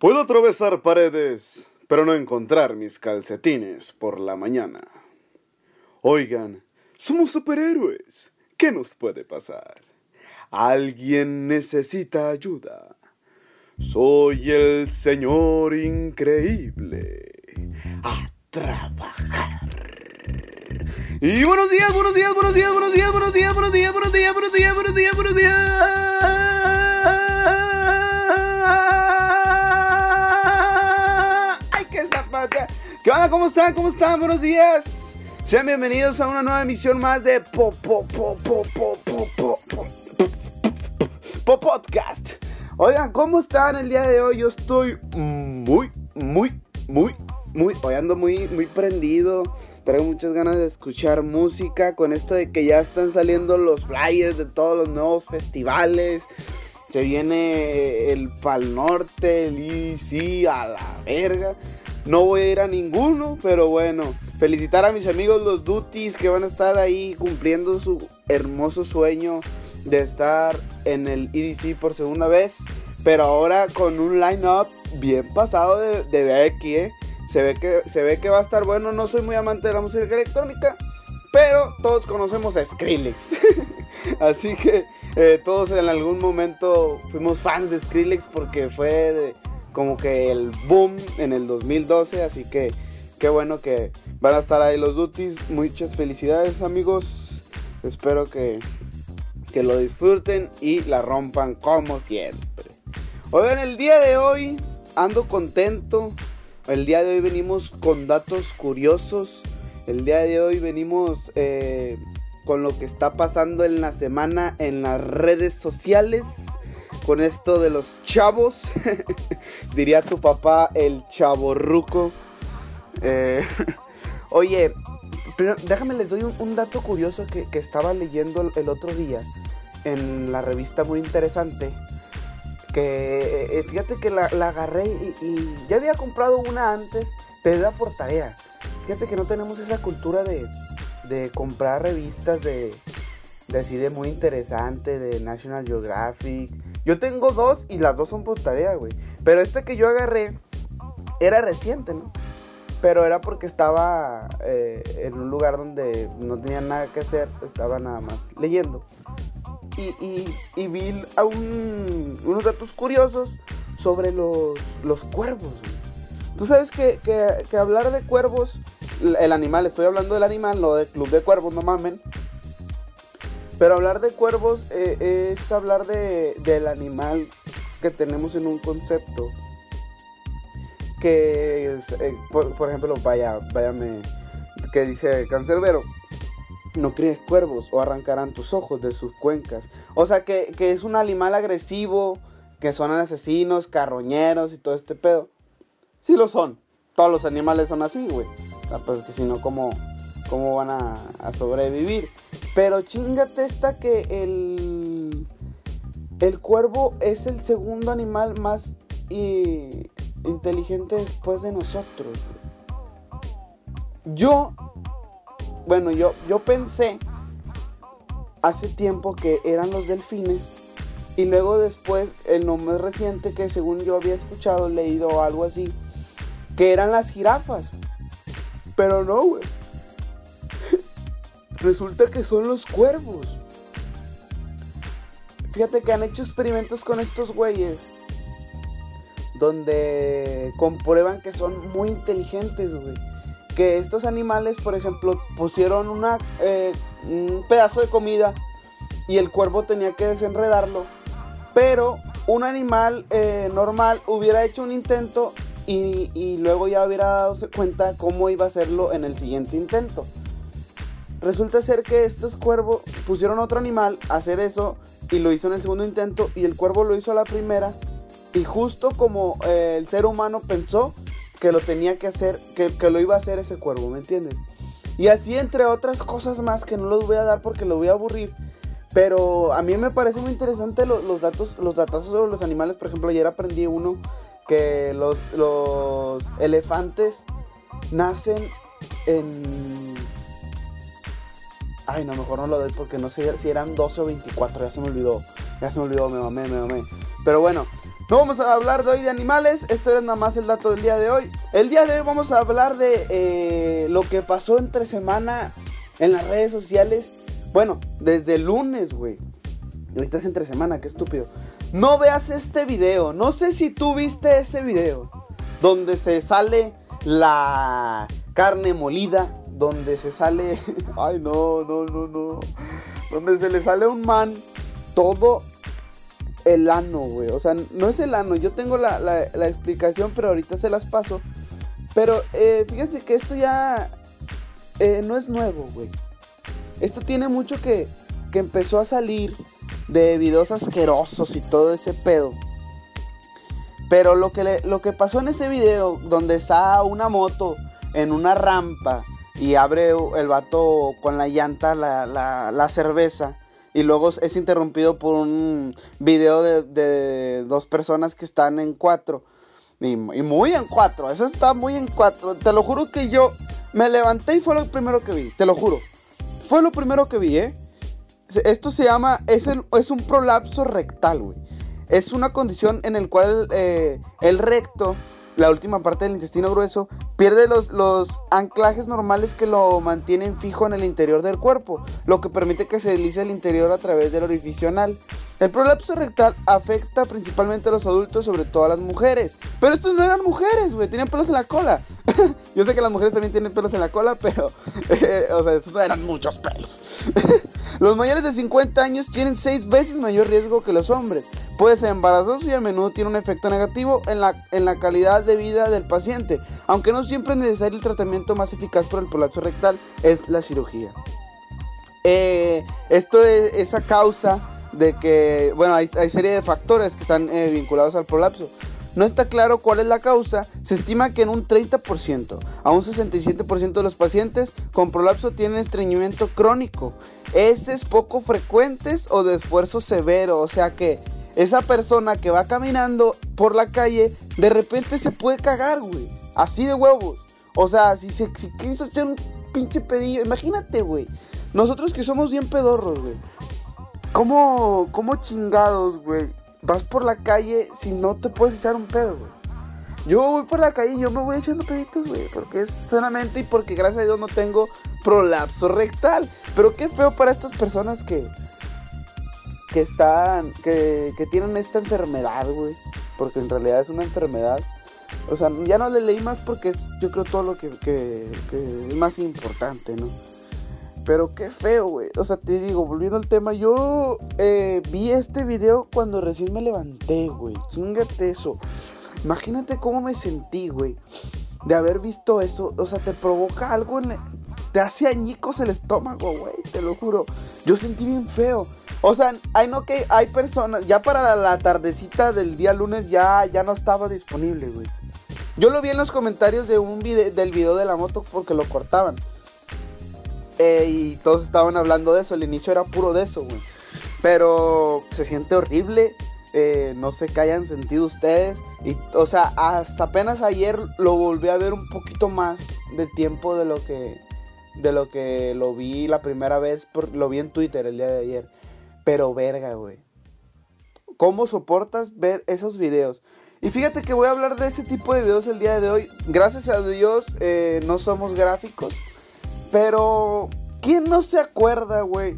Puedo atravesar paredes, pero no encontrar mis calcetines por la mañana. Oigan, somos superhéroes. ¿Qué nos puede pasar? Alguien necesita ayuda. Soy el señor increíble. A trabajar. Y buenos días, buenos días, buenos días, buenos días, buenos días, buenos días, buenos días, buenos días, buenos días, buenos días. ¡Ay, qué zapata! ¿Qué onda? ¿Cómo están? ¿Cómo están? Buenos días. Sean bienvenidos a una nueva emisión más de Podcast. Oigan, ¿cómo están el día de hoy? Yo estoy hoy ando muy prendido. Traigo muchas ganas de escuchar música con esto de que ya están saliendo los flyers de todos los nuevos festivales. Se viene el Pal Norte, el IDC, a la verga. No voy a ir a ninguno, pero bueno, felicitar a mis amigos los Duties que van a estar ahí cumpliendo su hermoso sueño de estar en el EDC por segunda vez, pero ahora con un line-up bien pasado de Becky, Se ve que va a estar bueno. No soy muy amante de la música electrónica, pero todos conocemos a Skrillex. Así que todos en algún momento fuimos fans de Skrillex porque fue como que el boom en el 2012. Así que qué bueno que van a estar ahí los Duties. Muchas felicidades, amigos. Espero que lo disfruten y la rompan como siempre. Oigan, el día de hoy ando contento. El día de hoy venimos con datos curiosos. El día de hoy venimos con lo que está pasando en la semana en las redes sociales. Con esto de los chavos. Diría tu papá, el chavorruco. Oye, pero déjame les doy un dato curioso que estaba leyendo el otro día en la revista muy interesante. Que fíjate que la agarré y ya había comprado una antes, pero era por tarea. Fíjate que no tenemos esa cultura de comprar revistas de así de muy interesante, de National Geographic. Yo tengo dos y las dos son por tarea, güey. Pero esta que yo agarré era reciente, ¿no? Pero era porque estaba en un lugar donde no tenía nada que hacer, estaba nada más leyendo. Y vi unos datos curiosos sobre los cuervos. Tú sabes que hablar de cuervos, el animal, estoy hablando del animal, no del club de cuervos, no mamen. Pero hablar de cuervos es hablar del animal que tenemos en un concepto. Que es, por ejemplo, váyame, que dice Cancerbero. No críes cuervos o arrancarán tus ojos de sus cuencas. O sea que es un animal agresivo, que son asesinos, carroñeros y todo este pedo. Sí lo son. Todos los animales son así, güey. O sea, pues que si no, ¿cómo van a sobrevivir? Pero chingate esta que el cuervo es el segundo animal más inteligente después de nosotros, güey. Yo pensé hace tiempo que eran los delfines. Y luego después, el nombre reciente que según yo había escuchado, leído o algo así, que eran las jirafas. Pero no, güey. Resulta que son los cuervos. Fíjate que han hecho experimentos con estos güeyes donde comprueban que son muy inteligentes, güey. Que estos animales, por ejemplo, pusieron un pedazo de comida y el cuervo tenía que desenredarlo, pero un animal normal hubiera hecho un intento y luego ya hubiera dado cuenta cómo iba a hacerlo en el siguiente intento. Resulta ser que estos cuervos pusieron otro animal a hacer eso y lo hizo en el segundo intento y el cuervo lo hizo a la primera, y justo como el ser humano pensó que lo tenía que hacer, que lo iba a hacer ese cuervo, ¿me entiendes? Y así entre otras cosas más que no los voy a dar porque lo voy a aburrir. Pero a mí me parece muy interesante los datazos sobre los animales. Por ejemplo, ayer aprendí uno que los elefantes nacen en... Ay, no, mejor no lo doy porque no sé si eran 12 o 24, ya se me olvidó, me mamé. Pero bueno, No vamos a hablar de hoy de animales, esto es nada más el dato del día de hoy. El día de hoy vamos a hablar de lo que pasó entre semana en las redes sociales. Bueno, desde el lunes, güey. Y ahorita es entre semana, qué estúpido. No veas este video, no sé si tú viste ese video donde se sale la carne molida, donde se sale... Ay, no. Donde se le sale a un man todo el ano, güey. O sea, no es el ano, yo tengo la explicación, pero ahorita se las paso. Pero fíjense que esto ya no es nuevo, güey. Esto tiene mucho que empezó a salir de videos asquerosos y todo ese pedo. Pero lo que pasó en ese video, donde está una moto en una rampa y abre el vato con la llanta la cerveza, y luego es interrumpido por un video de dos personas que están en cuatro. Y muy en cuatro, eso está muy en cuatro. Te lo juro que yo me levanté y fue lo primero que vi, te lo juro. Fue lo primero que vi, Esto se llama, es un prolapso rectal, güey. Es una condición en la cual el recto, la última parte del intestino grueso, pierde los anclajes normales que lo mantienen fijo en el interior del cuerpo, lo que permite que se deslice el interior a través del orificio anal. El prolapso rectal afecta principalmente a los adultos, sobre todo a las mujeres. Pero estos no eran mujeres, güey, tenían pelos en la cola. Yo sé que las mujeres también tienen pelos en la cola, pero... o sea, estos eran muchos pelos. Los mayores de 50 años tienen 6 veces mayor riesgo que los hombres. Puede ser embarazoso y a menudo tiene un efecto negativo en la calidad de vida del paciente. Aunque no siempre es necesario, el tratamiento más eficaz por el prolapso rectal es la cirugía. Esto es a causa de que, bueno, hay serie de factores que están vinculados al prolapso. No está claro cuál es la causa. Se estima que en un 30% a un 67% de los pacientes con prolapso tienen estreñimiento crónico. Es poco frecuentes o de esfuerzo severo. O sea que esa persona que va caminando por la calle de repente se puede cagar, güey. Así de huevos. O sea, si quiso echar un pinche pedillo, imagínate, güey. Nosotros que somos bien pedorros, güey. ¿Cómo chingados, güey? Vas por la calle si no te puedes echar un pedo, güey. Yo voy por la calle y yo me voy echando peditos, güey. Porque es sanamente y porque gracias a Dios no tengo prolapso rectal. Pero qué feo para estas personas que tienen esta enfermedad, güey. Porque en realidad es una enfermedad. O sea, ya no le leí más porque es, yo creo, todo lo que es más importante, ¿no? Pero qué feo, güey. O sea, te digo, volviendo al tema, yo vi este video cuando recién me levanté, güey. Chíngate eso. Imagínate cómo me sentí, güey, de haber visto eso. O sea, te provoca algo te hace añicos el estómago, güey. Te lo juro. Yo sentí bien feo. O sea, hay personas, ya para la tardecita del día lunes ya no estaba disponible, güey. Yo lo vi en los comentarios del video de la moto porque lo cortaban. Y todos estaban hablando de eso. El inicio era puro de eso, güey. Pero se siente horrible. No sé qué hayan sentido ustedes. O sea, hasta apenas ayer lo volví a ver un poquito más de tiempo de lo que lo vi la primera vez. Lo vi en Twitter el día de ayer. Pero verga, güey. ¿Cómo soportas ver esos videos? Y fíjate que voy a hablar de ese tipo de videos el día de hoy. Gracias a Dios no somos gráficos. Pero, ¿quién no se acuerda, güey?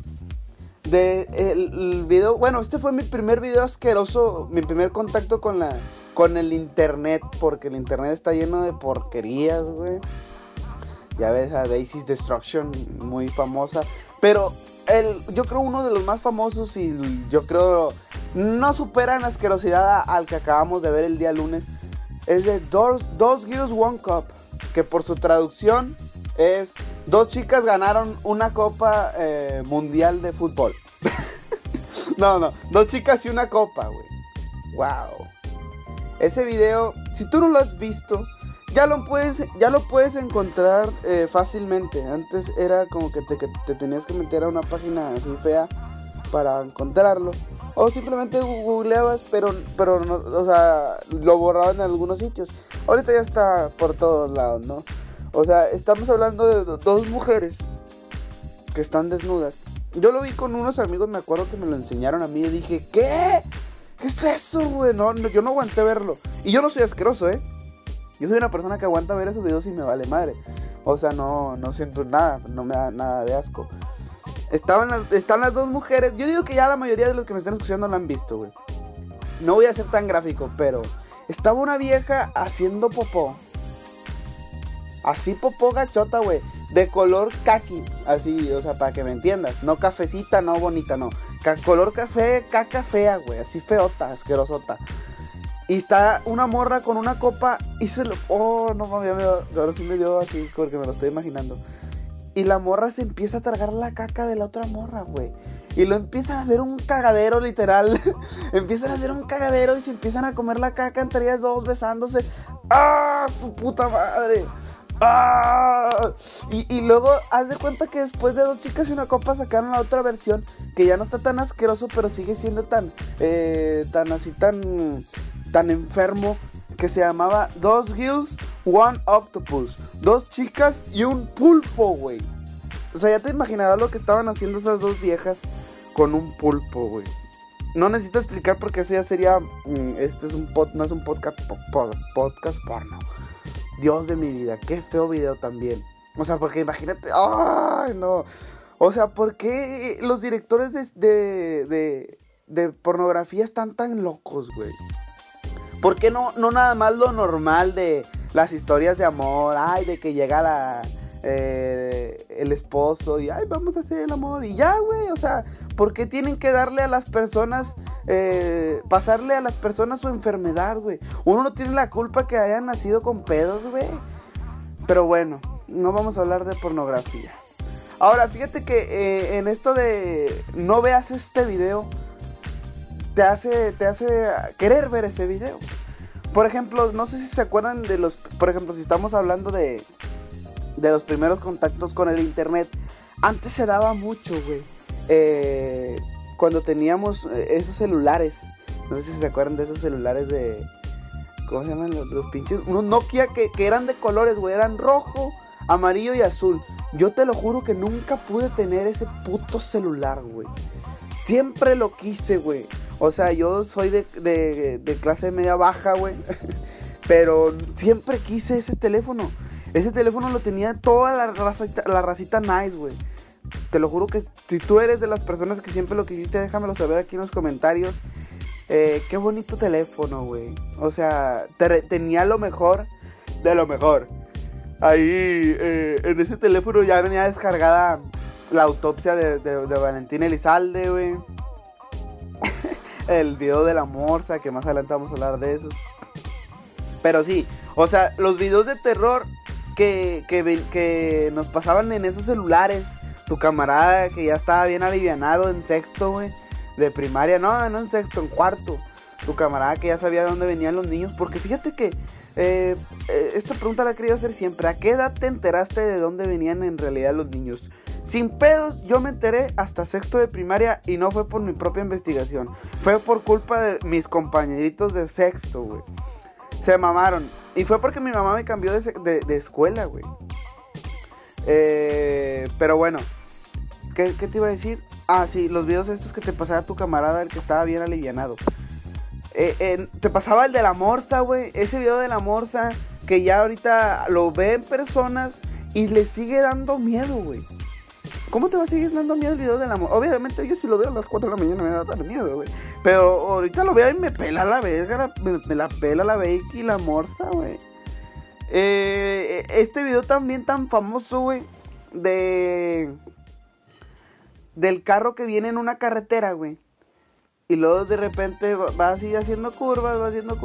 El video. Bueno, este fue mi primer video asqueroso. Mi primer contacto con el internet. Porque el internet está lleno de porquerías, güey. Ya ves a Daisy's Destruction, muy famosa. Pero yo creo uno de los más famosos. Y yo creo no supera en asquerosidad al que acabamos de ver el día lunes. Es de Dos Girls One Cup. Que por su traducción es: dos chicas ganaron una copa mundial de fútbol. No, dos chicas y una copa, güey. Wow. Ese video, si tú no lo has visto, ya lo puedes encontrar fácilmente. Antes era como que te tenías que meter a una página así fea para encontrarlo. O simplemente googleabas, pero no, o sea, lo borraban en algunos sitios. Ahorita ya está por todos lados, ¿no? O sea, estamos hablando de dos mujeres que están desnudas. Yo lo vi con unos amigos, me acuerdo que me lo enseñaron a mí y dije, ¿qué? ¿Qué es eso, güey? No, yo no aguanté verlo. Y yo no soy asqueroso, Yo soy una persona que aguanta ver esos videos y me vale madre. O sea, no siento nada, no me da nada de asco. Están las dos mujeres. Yo digo que ya la mayoría de los que me están escuchando lo han visto, güey. No voy a ser tan gráfico, pero estaba una vieja haciendo popó. Así popó gachota, güey. De color kaki. Así, o sea, para que me entiendas. No cafecita, no bonita, no. Color café, caca fea, güey. Así feota, asquerosota. Y está una morra con una copa y se lo... Oh, no mames, ahora sí me dio así porque me lo estoy imaginando. Y la morra se empieza a tragar la caca de la otra morra, güey. Y lo empiezan a hacer un cagadero, literal. Empiezan a hacer un cagadero y se empiezan a comer la caca entre ellas dos besándose. ¡Ah, su puta madre! ¡Ah! Y luego haz de cuenta que después de 2 chicas y una copa sacaron la otra versión que ya no está tan asqueroso, pero sigue siendo tan enfermo, que se llamaba 2 Girls, 1 Octopus. 2 chicas y un pulpo, güey. O sea, ya te imaginarás lo que estaban haciendo esas 2 viejas con un pulpo, güey. No necesito explicar porque eso ya sería... no es un podcast porno. Dios de mi vida, qué feo video también. O sea, porque imagínate... ¡Ay, no! O sea, ¿por qué los directores de pornografía están tan locos, güey? ¿Por qué no nada más lo normal de las historias de amor? Ay, de que llega el esposo y ay, vamos a hacer el amor y ya, güey. O sea, ¿por qué tienen que darle a las personas, pasarle a las personas su enfermedad, güey? Uno no tiene la culpa que hayan nacido con pedos, güey. Pero bueno, no vamos a hablar de pornografía. Ahora, fíjate que en esto de no veas este video, te hace querer ver ese video. Por ejemplo, no sé si se acuerdan de los... Por ejemplo, si estamos hablando de los primeros contactos con el internet. Antes se daba mucho, güey. Cuando teníamos esos celulares. No sé si se acuerdan de esos celulares de... ¿Cómo se llaman? Los pinches... Unos Nokia que eran de colores, güey. Eran rojo, amarillo y azul. Yo te lo juro que nunca pude tener ese puto celular, güey. Siempre lo quise, güey. O sea, yo soy de clase media baja, güey. Pero siempre quise ese teléfono. Ese teléfono lo tenía toda la racita nice, güey. Te lo juro que si tú eres de las personas que siempre lo quisiste, déjamelo saber aquí en los comentarios. Qué bonito teléfono, güey. O sea, tenía lo mejor de lo mejor. Ahí, en ese teléfono ya venía descargada la autopsia de Valentín Elizalde, güey. El video de la morsa, que más adelante vamos a hablar de esos. Pero sí, o sea, los videos de terror que nos pasaban en esos celulares. Tu camarada que ya estaba bien alivianado en sexto, güey, de primaria. No en sexto, en cuarto. Tu camarada que ya sabía de dónde venían los niños. Porque fíjate que esta pregunta la he querido hacer siempre. ¿A qué edad te enteraste de dónde venían en realidad los niños? Sin pedos, yo me enteré hasta sexto de primaria y no fue por mi propia investigación. Fue por culpa de mis compañeritos de sexto, güey. Se mamaron. Y fue porque mi mamá me cambió de escuela, güey. Pero bueno, ¿qué te iba a decir? Ah, sí, los videos estos que te pasaba tu camarada, el que estaba bien alivianado. Te pasaba el de la morsa, güey. Ese video de la morsa que ya ahorita lo ven personas y les sigue dando miedo, güey. ¿Cómo te va a seguir dando miedo el video de la morsa? Obviamente yo si lo veo a las 4 de la mañana me va a dar miedo, güey. Pero ahorita lo veo y me pela la verga, me la pela la Becky y la morsa, güey. Este video también tan famoso, güey, del carro que viene en una carretera, güey. Y luego de repente va así haciendo curvas,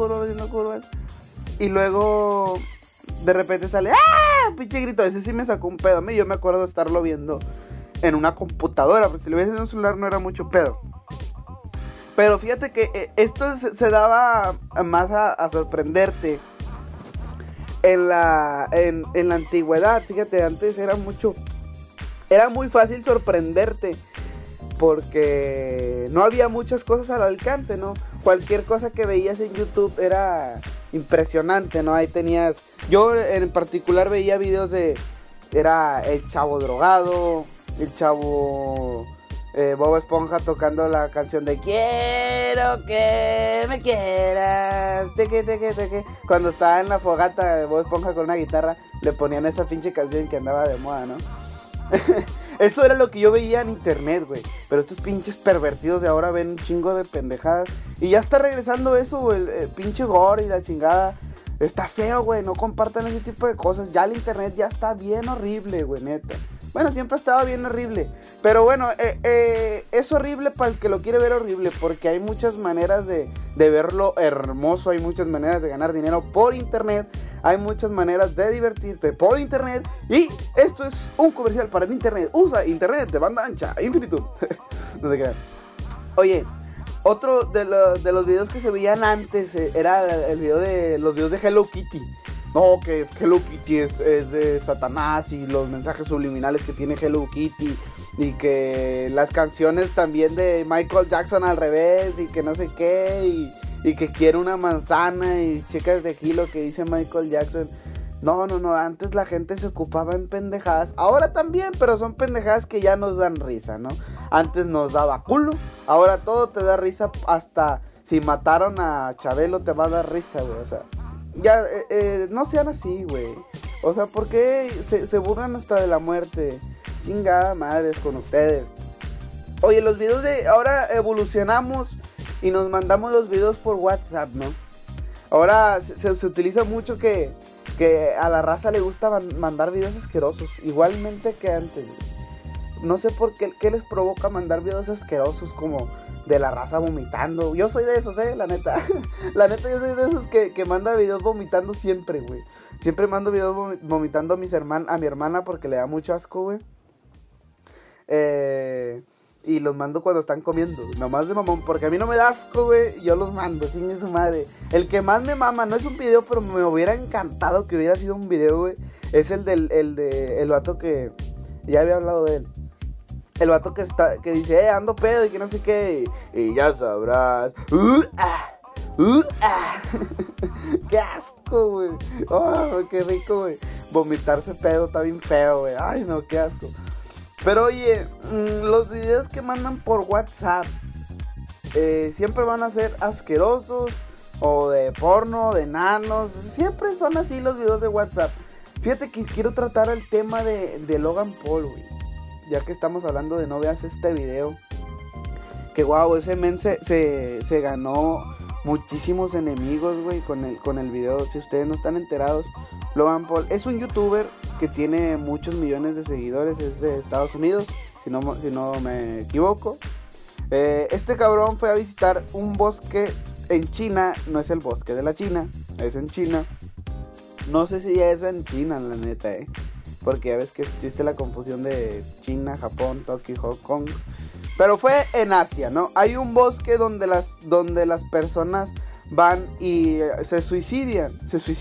y luego de repente sale ¡ah! Pinche grito. Ese sí me sacó un pedo a mí. Yo me acuerdo de estarlo viendo en una computadora, porque si lo ves en un celular no era mucho pedo. Pero fíjate que esto se daba más a sorprenderte en la antigüedad. Fíjate, antes era muy fácil sorprenderte, porque no había muchas cosas al alcance, ¿no? Cualquier cosa que veías en YouTube era impresionante, ¿no? Ahí tenías... Yo en particular veía videos era el chavo drogado, el chavo Bob Esponja tocando la canción de Quiero que me quieras, teque, teque, teque. Cuando estaba en la fogata de Bob Esponja con una guitarra, le ponían esa pinche canción que andaba de moda, ¿no? Eso era lo que yo veía en internet, güey. Pero estos pinches pervertidos de ahora ven un chingo de pendejadas. Y ya está regresando eso, güey, el pinche gore y la chingada. Está feo, güey, no compartan ese tipo de cosas. Ya el internet ya está bien horrible, güey, neta. Bueno, siempre ha estado bien horrible. Pero bueno, es horrible para el que lo quiere ver horrible. Porque hay muchas maneras de verlo hermoso. Hay muchas maneras de ganar dinero por internet. Hay muchas maneras de divertirte por internet. Y esto es un comercial para el internet. Usa internet de banda ancha, infinitum. No te crean. Oye, otro de los videos que se veían antes era el video de los videos de Hello Kitty. No, que Hello Kitty es de Satanás y los mensajes subliminales que tiene Hello Kitty. Y que las canciones también de Michael Jackson al revés y que no sé qué. Y que quiere una manzana y checas de aquí lo que dice Michael Jackson. No, antes la gente se ocupaba en pendejadas. Ahora también, pero son pendejadas que ya nos dan risa, ¿no? Antes nos daba culo, ahora todo te da risa. Hasta si mataron a Chabelo te va a dar risa, güey, o sea. Ya, no sean así, güey. O sea, ¿por qué se burlan hasta de la muerte? Chingada madres con ustedes. Oye, los videos de... Ahora evolucionamos y nos mandamos los videos por WhatsApp, ¿no? Ahora se utiliza mucho que a la raza le gusta mandar videos asquerosos. Igualmente que antes, güey. No sé por qué les provoca mandar videos asquerosos como... de la raza vomitando. Yo soy de esos, la neta. La neta, yo soy de esos que manda videos vomitando siempre, güey. Siempre mando videos vomitando a mi hermana porque le da mucho asco, güey. Y los mando cuando están comiendo. Nomás de mamón, porque a mí no me da asco, güey. Yo los mando, chingue su madre. El que más me mama, no es un video, pero me hubiera encantado que hubiera sido un video, güey. Es el vato que... Ya había hablado de él. El vato que dice, ando pedo y que no sé qué. Y ya sabrás. Qué asco, güey. Oh, qué rico, güey. Vomitarse pedo está bien feo, güey. Ay, no, qué asco. Pero oye, los videos que mandan por WhatsApp siempre van a ser asquerosos. O de porno, de nanos. Siempre son así los videos de WhatsApp. Fíjate que quiero tratar el tema de Logan Paul, güey. Ya que estamos hablando de no veas este video. Que guau, ese men se ganó muchísimos enemigos, güey, con el video. Si ustedes no están enterados, Logan Paul es un youtuber que tiene muchos millones de seguidores. Es de Estados Unidos, si no me equivoco. Este cabrón fue a visitar un bosque en China. No es el bosque de la China, es en China. No sé si ya es en China, la neta, porque ya ves que existe la confusión de China, Japón, Tokio, Hong Kong. Pero fue en Asia, ¿no? Hay un bosque donde las personas van y se suicidan.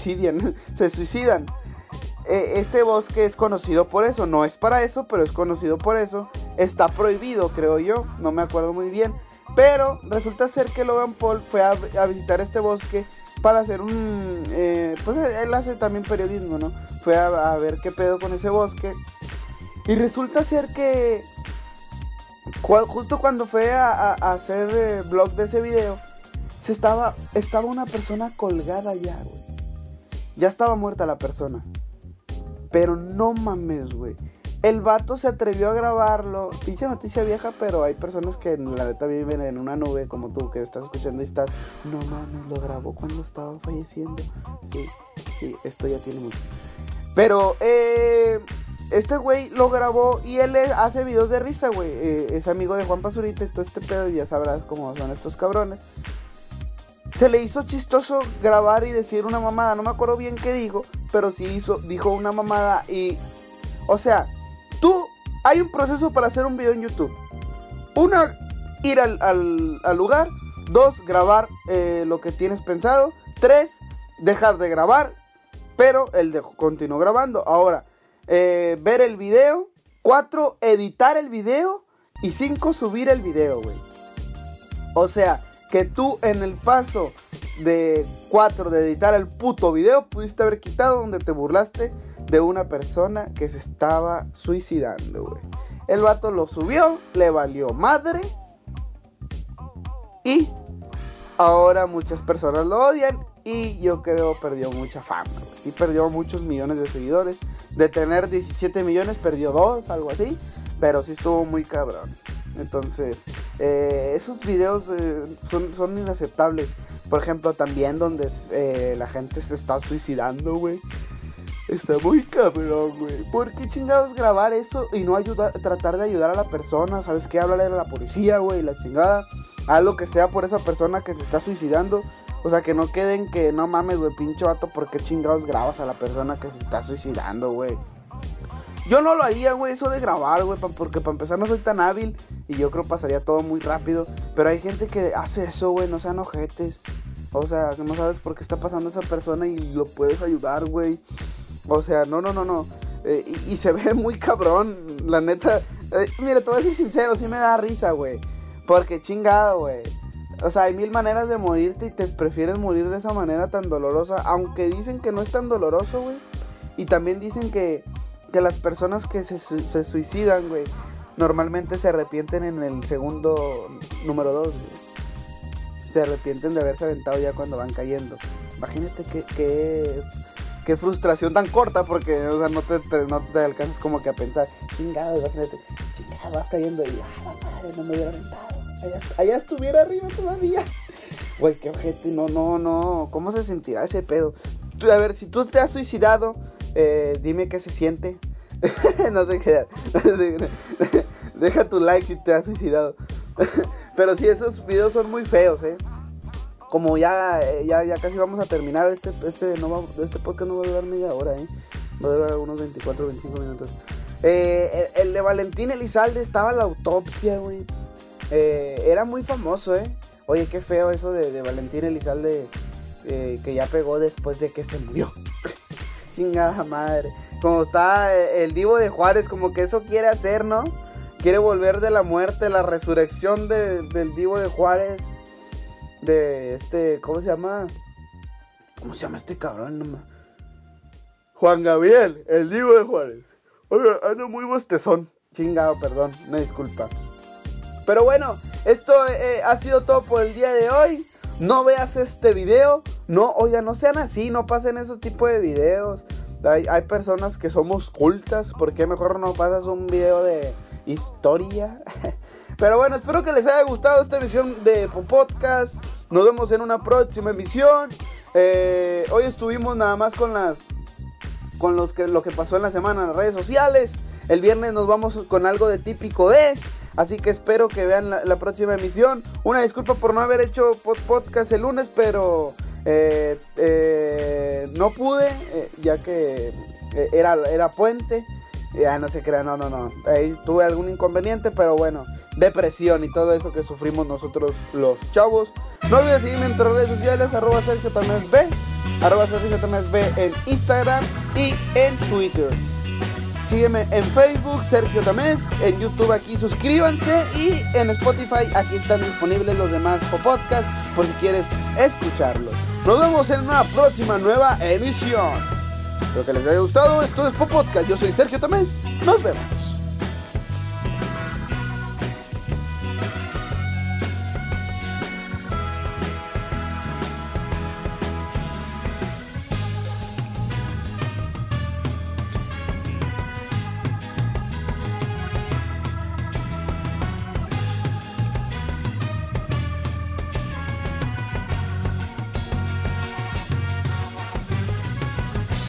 Este bosque es conocido por eso. No es para eso, pero es conocido por eso. Está prohibido, creo yo. No me acuerdo muy bien. Pero resulta ser que Logan Paul fue a visitar este bosque para hacer pues él hace también periodismo, ¿no? Fue a ver qué pedo con ese bosque. Y resulta ser que justo cuando fue a hacer vlog de ese video, estaba una persona colgada ya, güey. Ya estaba muerta la persona. Pero no mames, güey. El vato se atrevió a grabarlo. Pinche noticia vieja, pero hay personas que la neta viven en una nube como tú, que estás escuchando y estás... No mames, lo grabó cuando estaba falleciendo. Sí, esto ya tiene mucho. Pero, este güey lo grabó y él hace videos de risa, güey. Es amigo de Juan Pazurita y todo este pedo, y ya sabrás cómo son estos cabrones. Se le hizo chistoso grabar y decir una mamada. No me acuerdo bien qué dijo, pero sí dijo una mamada y... O sea... Hay un proceso para hacer un video en YouTube. Una, ir al lugar. 2, grabar lo que tienes pensado. 3, dejar de grabar, pero continuó grabando. Ahora, ver el video. 4, editar el video. Y 5, subir el video, güey. O sea, que tú en el paso de 4 de editar el puto video pudiste haber quitado donde te burlaste de una persona que se estaba suicidando, güey. El vato lo subió, le valió madre. Y ahora muchas personas lo odian. Y yo creo perdió mucha fama. Sí, perdió muchos millones de seguidores. De tener 17 millones, perdió 2, algo así. Pero sí estuvo muy cabrón. Entonces, esos videos son inaceptables. Por ejemplo, también donde la gente se está suicidando, güey. Está muy cabrón, güey. ¿Por qué chingados grabar eso y no tratar de ayudar a la persona? ¿Sabes qué? Hablarle a la policía, güey, la chingada. Haz lo que sea por esa persona que se está suicidando. O sea, que no queden que no mames, güey, pinche vato, ¿por qué chingados grabas a la persona que se está suicidando, güey? Yo no lo haría, güey, eso de grabar, güey, porque para empezar no soy tan hábil y yo creo pasaría todo muy rápido. Pero hay gente que hace eso, güey, no sean ojetes. O sea, que no sabes por qué está pasando esa persona y lo puedes ayudar, güey. O sea, no. Y se ve muy cabrón, la neta. Mira, te voy a decir sincero, sí me da risa, güey. Porque chingado, güey. O sea, hay 1000 maneras de morirte y te prefieres morir de esa manera tan dolorosa. Aunque dicen que no es tan doloroso, güey. Y también dicen que las personas que se suicidan, güey, normalmente se arrepienten en el segundo número 2, güey. Se arrepienten de haberse aventado ya cuando van cayendo. Imagínate qué frustración tan corta, porque, o sea, no te alcanzas como que a pensar, chingado, imagínate, chingado, vas cayendo y, madre, no me hubiera aventado. Allá estuviera arriba todavía. Güey, qué ojete, no. ¿Cómo se sentirá ese pedo? A ver, si tú te has suicidado, dime qué se siente. No te creas. Deja tu like si te has suicidado. Pero sí, esos videos son muy feos, Como ya casi vamos a terminar, este podcast no va a durar media hora, va a durar unos 24 o 25 minutos. El de Valentín Elizalde estaba en la autopsia, güey. Era muy famoso, Oye, qué feo eso de Valentín Elizalde, que ya pegó después de que se murió. Chingada madre. Como está el Divo de Juárez, como que eso quiere hacer, ¿no? Quiere volver de la muerte, la resurrección del Divo de Juárez. De ¿cómo se llama? ¿Cómo se llama este cabrón? No, Juan Gabriel, el Divo de Juárez. Oiga, ando muy bostezón. Chingado, perdón, una disculpa. Pero bueno, esto ha sido todo por el día de hoy. No veas este video. No, oiga, no sean así, no pasen esos tipos de videos. Hay personas que somos cultas. ¿Por qué mejor no pasas un video de historia? Pero bueno, espero que les haya gustado esta emisión de podcast. Nos vemos en una próxima emisión. Hoy estuvimos nada más con lo que pasó en la semana en las redes sociales. El viernes nos vamos con algo de típico de. Así que espero que vean la próxima emisión. Una disculpa por no haber hecho podcast el lunes, pero no pude, ya que era puente. Ya no se crean, no. Ahí tuve algún inconveniente, pero bueno, depresión y todo eso que sufrimos nosotros los chavos. No olvides seguirme en nuestras redes sociales, @SergioTamesB, @SergioTamesB en Instagram y en Twitter. Sígueme en Facebook, Sergio Tamés, en YouTube aquí suscríbanse y en Spotify aquí están disponibles los demás podcasts por si quieres escucharlos. Nos vemos en una próxima nueva emisión. Espero que les haya gustado. Esto es Podcast. Yo soy Sergio Tamés. Nos vemos.